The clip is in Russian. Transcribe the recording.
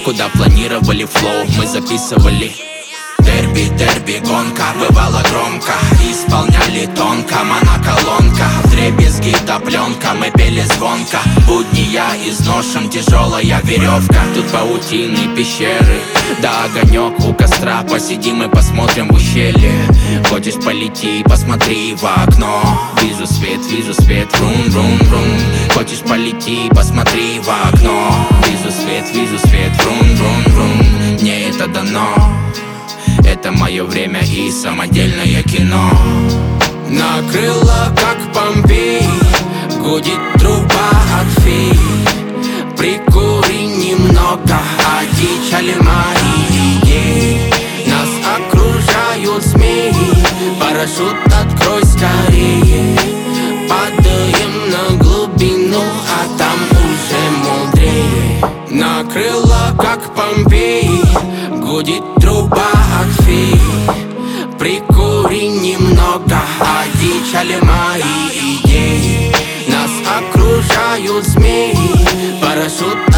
куда планировали флоу, мы записывали. Дерби, гонка, бывало громко, исполняли тонко, моноколонка, вдребезги да пленка, мы пели звонко. Будни я изношен, тяжелая веревка. Тут паутины, пещеры, да огонек у костра. Посидим и посмотрим в ущелье. Хочешь полети, посмотри в окно. Вижу свет, врум-врум-врум. Хочешь полети, посмотри в окно. Вижу свет, врум-врум-врум. Мне это дано. Это мое время и самодельное кино. Накрыло, как Помпей, гудит труба от фей. Прикури немного, одичали мои идеи. Нас окружают змеи, парашют открой скорее. Падаем на глубину, а там уже мудрее. Накрыло, как Помпей, гудит труба от фей. Прикури немного, одичали мои идеи. Нас окружают змеи, парашют